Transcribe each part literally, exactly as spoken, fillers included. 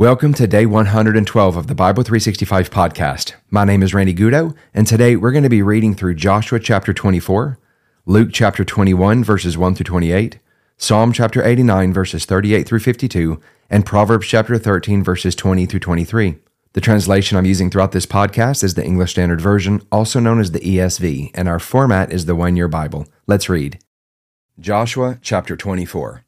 Welcome to day one hundred twelve of the Bible three sixty-five podcast. My name is Randy Goudeau, and today we're going to be reading through Joshua chapter twenty-four, Luke chapter twenty-one, verses one through twenty-eight, Psalm chapter eighty-nine, verses thirty-eight through fifty-two, and Proverbs chapter thirteen, verses twenty through twenty-three. The translation I'm using throughout this podcast is the English Standard Version, also known as the E S V, and our format is the One Year Bible. Let's read. Joshua chapter twenty-four.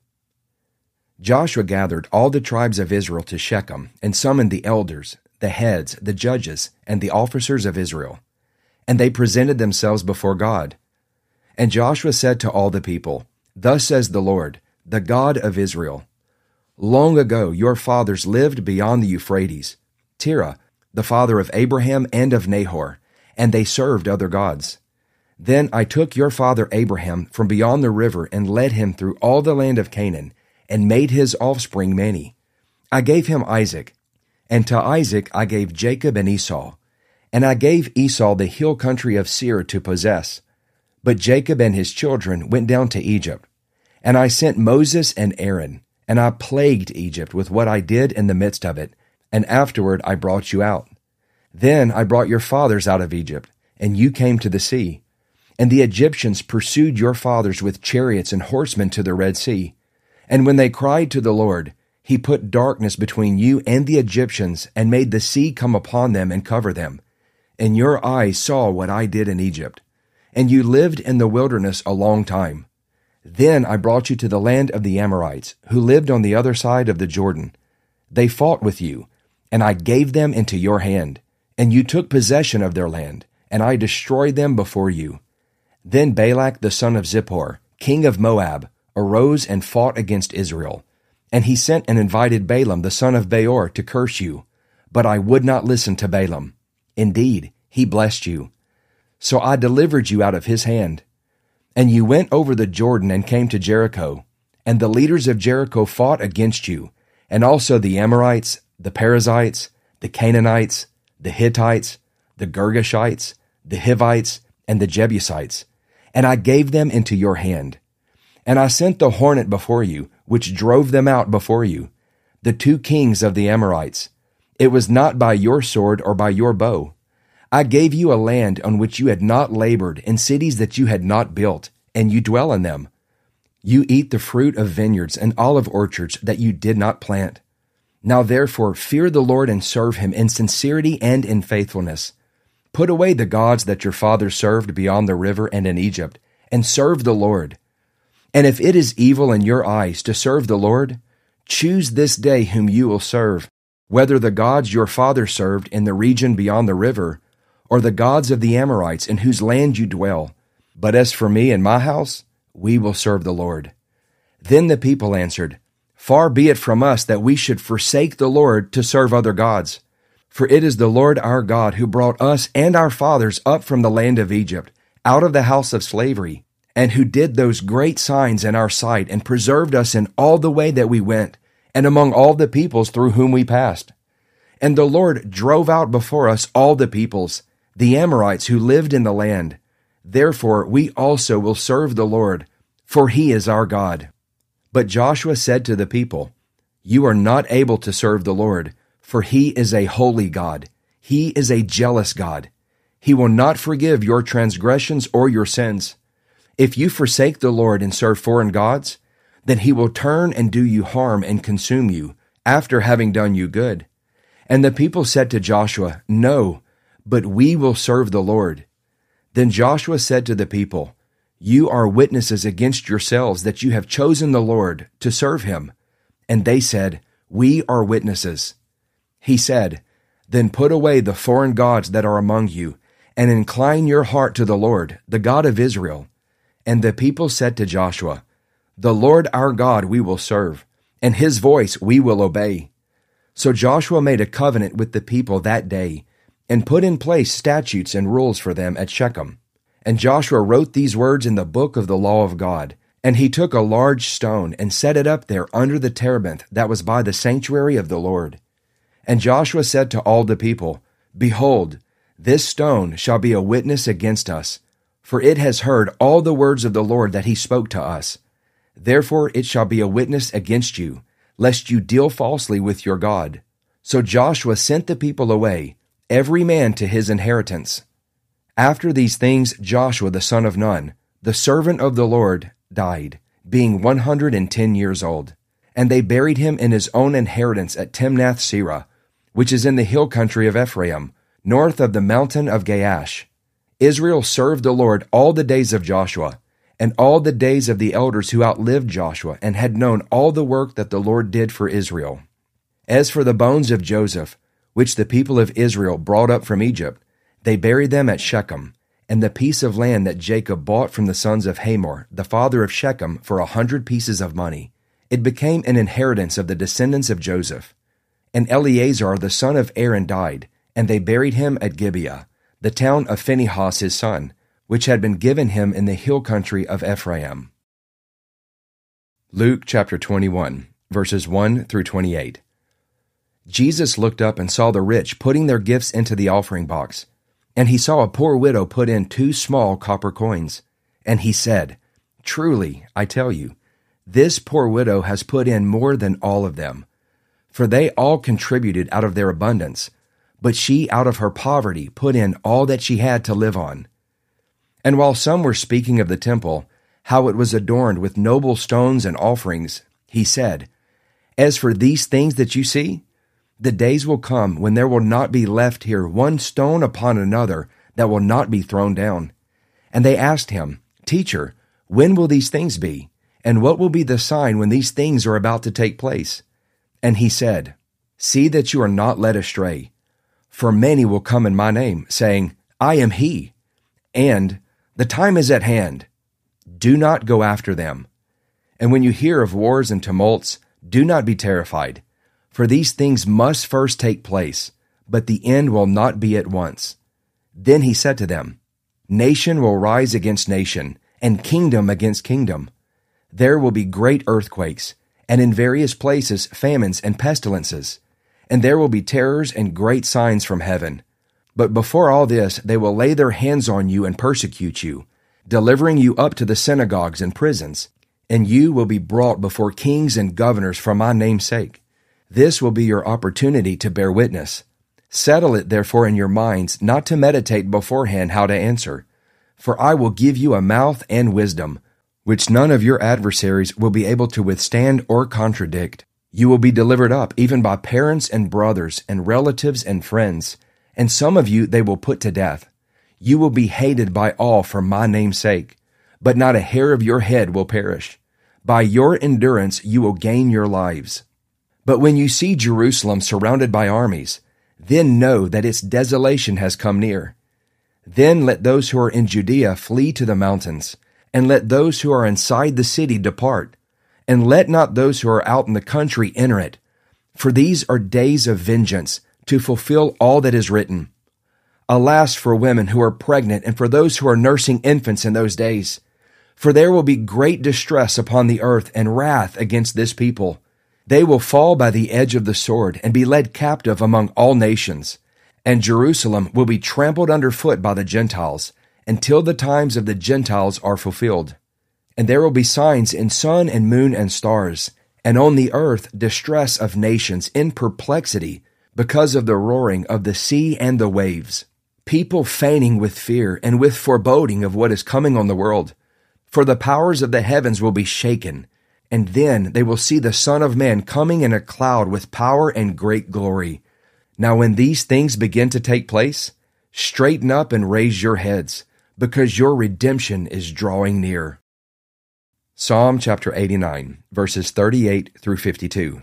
Joshua gathered all the tribes of Israel to Shechem and summoned the elders, the heads, the judges, and the officers of Israel. And they presented themselves before God. And Joshua said to all the people, "Thus says the Lord, the God of Israel, long ago your fathers lived beyond the Euphrates, Terah, the father of Abraham and of Nahor, and they served other gods. Then I took your father Abraham from beyond the river and led him through all the land of Canaan, and made his offspring many. I gave him Isaac, and to Isaac I gave Jacob and Esau, and I gave Esau the hill country of Seir to possess. But Jacob and his children went down to Egypt. And I sent Moses and Aaron, and I plagued Egypt with what I did in the midst of it, and afterward I brought you out. Then I brought your fathers out of Egypt, and you came to the sea. And the Egyptians pursued your fathers with chariots and horsemen to the Red Sea. And when they cried to the Lord, he put darkness between you and the Egyptians and made the sea come upon them and cover them. And your eyes saw what I did in Egypt. And you lived in the wilderness a long time. Then I brought you to the land of the Amorites, who lived on the other side of the Jordan. They fought with you, and I gave them into your hand. And you took possession of their land, and I destroyed them before you. Then Balak the son of Zippor, king of Moab, arose and fought against Israel. And he sent and invited Balaam the son of Beor to curse you. But I would not listen to Balaam. Indeed, he blessed you. So I delivered you out of his hand. And you went over the Jordan and came to Jericho. And the leaders of Jericho fought against you, and also the Amorites, the Perizzites, the Canaanites, the Hittites, the Girgashites, the Hivites, and the Jebusites. And I gave them into your hand. And I sent the hornet before you, which drove them out before you, the two kings of the Amorites. It was not by your sword or by your bow. I gave you a land on which you had not labored, and cities that you had not built, and you dwell in them. You eat the fruit of vineyards and olive orchards that you did not plant. Now therefore fear the Lord and serve him in sincerity and in faithfulness. Put away the gods that your fathers served beyond the river and in Egypt, and serve the Lord. And if it is evil in your eyes to serve the Lord, choose this day whom you will serve, whether the gods your fathers served in the region beyond the river, or the gods of the Amorites in whose land you dwell. But as for me and my house, we will serve the Lord." Then the people answered, "Far be it from us that we should forsake the Lord to serve other gods. For it is the Lord our God who brought us and our fathers up from the land of Egypt, out of the house of slavery, and who did those great signs in our sight and preserved us in all the way that we went, and among all the peoples through whom we passed. And the Lord drove out before us all the peoples, the Amorites who lived in the land. Therefore we also will serve the Lord, for he is our God." But Joshua said to the people, "You are not able to serve the Lord, for he is a holy God. He is a jealous God. He will not forgive your transgressions or your sins. If you forsake the Lord and serve foreign gods, then he will turn and do you harm and consume you, after having done you good." And the people said to Joshua, "No, but we will serve the Lord." Then Joshua said to the people, "You are witnesses against yourselves that you have chosen the Lord to serve him." And they said, "We are witnesses." He said, "Then put away the foreign gods that are among you, and incline your heart to the Lord, the God of Israel." And the people said to Joshua, "The Lord our God we will serve, and his voice we will obey." So Joshua made a covenant with the people that day, and put in place statutes and rules for them at Shechem. And Joshua wrote these words in the book of the law of God. And he took a large stone and set it up there under the terebinth that was by the sanctuary of the Lord. And Joshua said to all the people, "Behold, this stone shall be a witness against us, for it has heard all the words of the Lord that he spoke to us. Therefore it shall be a witness against you, lest you deal falsely with your God. So Joshua sent the people away, every man to his inheritance. After these things Joshua the son of Nun, the servant of the Lord, died, being one hundred and ten years old. And they buried him in his own inheritance at Timnath-serah, which is in the hill country of Ephraim, north of the mountain of Gaash. Israel served the Lord all the days of Joshua, and all the days of the elders who outlived Joshua and had known all the work that the Lord did for Israel. As for the bones of Joseph, which the people of Israel brought up from Egypt, they buried them at Shechem, and the piece of land that Jacob bought from the sons of Hamor, the father of Shechem, for a hundred pieces of money. It became an inheritance of the descendants of Joseph. And Eleazar the son of Aaron died, and they buried him at Gibeah, the town of Phinehas his son, which had been given him in the hill country of Ephraim. Luke chapter twenty-one, verses one through twenty-eight. Jesus looked up and saw the rich putting their gifts into the offering box. And he saw a poor widow put in two small copper coins. And he said, "Truly, I tell you, this poor widow has put in more than all of them. For they all contributed out of their abundance, but she out of her poverty put in all that she had to live on." And while some were speaking of the temple, how it was adorned with noble stones and offerings, he said, "As for these things that you see, the days will come when there will not be left here one stone upon another that will not be thrown down." And they asked him, "Teacher, when will these things be? And what will be the sign when these things are about to take place?" And he said, "See that you are not led astray. For many will come in my name, saying, 'I am he,' and 'The time is at hand.' Do not go after them. And when you hear of wars and tumults, do not be terrified. For these things must first take place, but the end will not be at once." Then he said to them, "Nation will rise against nation, and kingdom against kingdom. There will be great earthquakes, and in various places famines and pestilences, and there will be terrors and great signs from heaven. But before all this, they will lay their hands on you and persecute you, delivering you up to the synagogues and prisons, and you will be brought before kings and governors for my name's sake. This will be your opportunity to bear witness. Settle it therefore in your minds not to meditate beforehand how to answer. For I will give you a mouth and wisdom, which none of your adversaries will be able to withstand or contradict. You will be delivered up even by parents and brothers and relatives and friends, and some of you they will put to death. You will be hated by all for my name's sake, but not a hair of your head will perish. By your endurance you will gain your lives. But when you see Jerusalem surrounded by armies, then know that its desolation has come near. Then let those who are in Judea flee to the mountains, and let those who are inside the city depart, and let not those who are out in the country enter it. For these are days of vengeance, to fulfill all that is written. Alas for women who are pregnant and for those who are nursing infants in those days. For there will be great distress upon the earth and wrath against this people. They will fall by the edge of the sword and be led captive among all nations. And Jerusalem will be trampled underfoot by the Gentiles, until the times of the Gentiles are fulfilled. And there will be signs in sun and moon and stars, and on the earth distress of nations in perplexity, because of the roaring of the sea and the waves. People fainting with fear and with foreboding of what is coming on the world. For the powers of the heavens will be shaken, and then they will see the Son of Man coming in a cloud with power and great glory. Now when these things begin to take place, straighten up and raise your heads, because your redemption is drawing near." Psalm chapter eighty-nine, verses thirty-eight through fifty-two.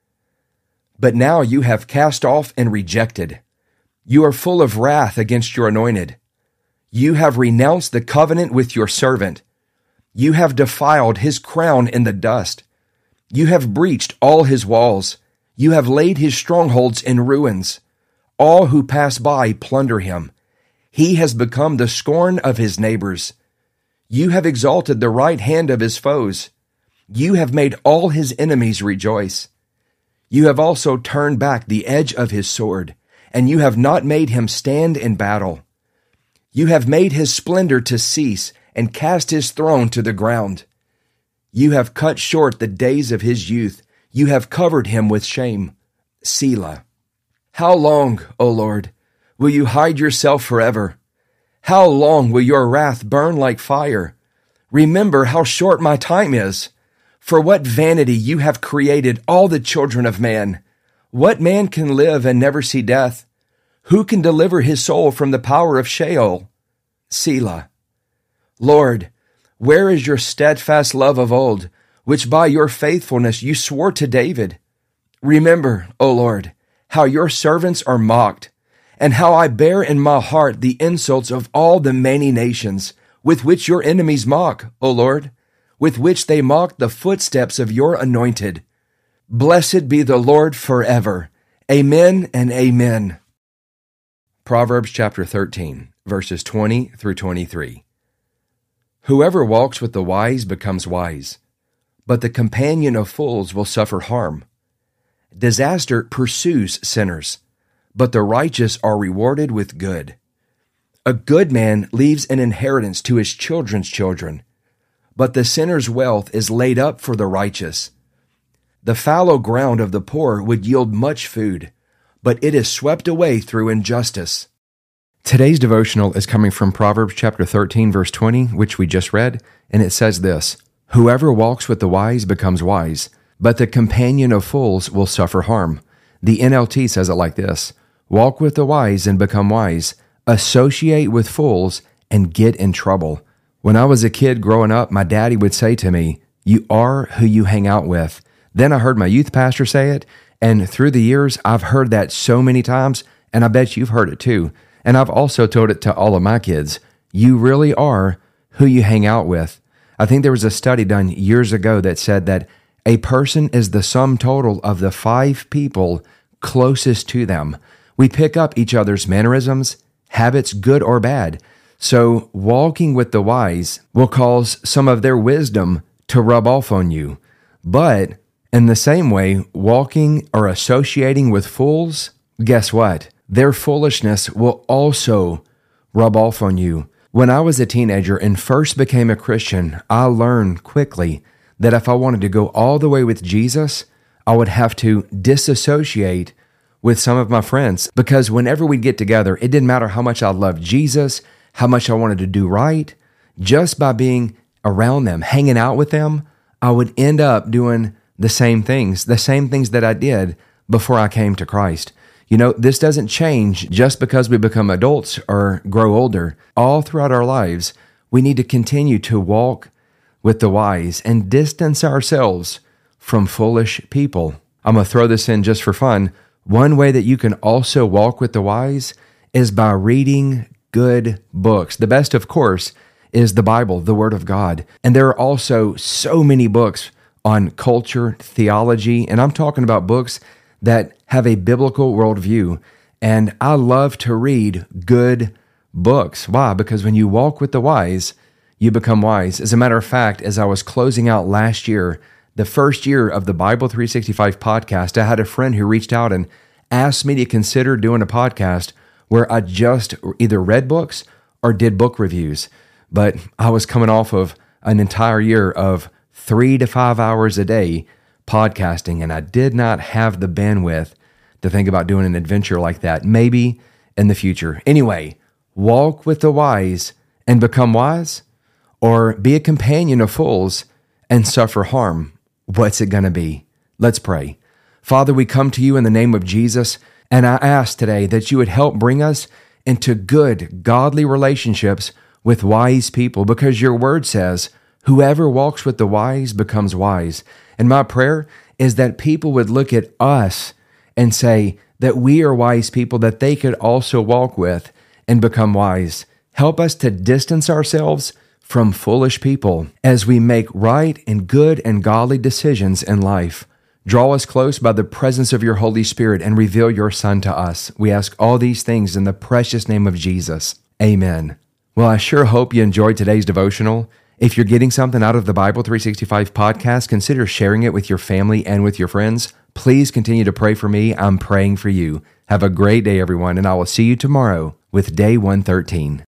But now you have cast off and rejected. You are full of wrath against your anointed. You have renounced the covenant with your servant. You have defiled his crown in the dust. You have breached all his walls. You have laid his strongholds in ruins. All who pass by plunder him. He has become the scorn of his neighbors. You have exalted the right hand of his foes. You have made all his enemies rejoice. You have also turned back the edge of his sword, and you have not made him stand in battle. You have made his splendor to cease and cast his throne to the ground. You have cut short the days of his youth. You have covered him with shame. Selah. How long, O Lord, will you hide yourself forever? How long will your wrath burn like fire? Remember how short my time is. For what vanity you have created all the children of man. What man can live and never see death? Who can deliver his soul from the power of Sheol? Selah. Lord, where is your steadfast love of old, which by your faithfulness you swore to David? Remember, O Lord, how your servants are mocked, and how I bear in my heart the insults of all the many nations, with which your enemies mock, O Lord, with which they mock the footsteps of your anointed. Blessed be the Lord forever. Amen and amen. Proverbs chapter thirteen, verses twenty through twenty-three. Whoever walks with the wise becomes wise, but the companion of fools will suffer harm. Disaster pursues sinners, but the righteous are rewarded with good. A good man leaves an inheritance to his children's children, but the sinner's wealth is laid up for the righteous. The fallow ground of the poor would yield much food, but it is swept away through injustice. Today's devotional is coming from Proverbs chapter thirteen, verse twenty, which we just read, and it says this, Whoever walks with the wise becomes wise, but the companion of fools will suffer harm. The N L T says it like this, Walk with the wise and become wise. Associate with fools and get in trouble. When I was a kid growing up, my daddy would say to me, You are who you hang out with. Then I heard my youth pastor say it, and through the years, I've heard that so many times, and I bet you've heard it too. And I've also told it to all of my kids. You really are who you hang out with. I think there was a study done years ago that said that a person is the sum total of the five people closest to them. We pick up each other's mannerisms, habits, good or bad. So walking with the wise will cause some of their wisdom to rub off on you. But in the same way, walking or associating with fools, guess what? Their foolishness will also rub off on you. When I was a teenager and first became a Christian, I learned quickly that if I wanted to go all the way with Jesus, I would have to disassociate with some of my friends, because whenever we'd get together, it didn't matter how much I loved Jesus, how much I wanted to do right. Just by being around them, hanging out with them, I would end up doing the same things, the same things that I did before I came to Christ. You know, this doesn't change just because we become adults or grow older. All throughout our lives, we need to continue to walk with the wise and distance ourselves from foolish people. I'm going to throw this in just for fun. One way that you can also walk with the wise is by reading good books. The best, of course, is the Bible, the Word of God. And there are also so many books on culture, theology, and I'm talking about books that have a biblical worldview. And I love to read good books. Why? Because when you walk with the wise, you become wise. As a matter of fact, as I was closing out last year, the first year of the Bible three sixty-five podcast, I had a friend who reached out and asked me to consider doing a podcast where I just either read books or did book reviews. But I was coming off of an entire year of three to five hours a day podcasting, and I did not have the bandwidth to think about doing an adventure like that, maybe in the future. Anyway, walk with the wise and become wise, or be a companion of fools and suffer harm. What's it going to be? Let's pray. Father, we come to you in the name of Jesus, and I ask today that you would help bring us into good, godly relationships with wise people, because your word says, whoever walks with the wise becomes wise. And my prayer is that people would look at us and say that we are wise people that they could also walk with and become wise. Help us to distance ourselves from foolish people as we make right and good and godly decisions in life. Draw us close by the presence of your Holy Spirit and reveal your Son to us. We ask all these things in the precious name of Jesus. Amen. Well, I sure hope you enjoyed today's devotional. If you're getting something out of the Bible three sixty-five podcast, consider sharing it with your family and with your friends. Please continue to pray for me. I'm praying for you. Have a great day, everyone, and I will see you tomorrow with day one thirteen.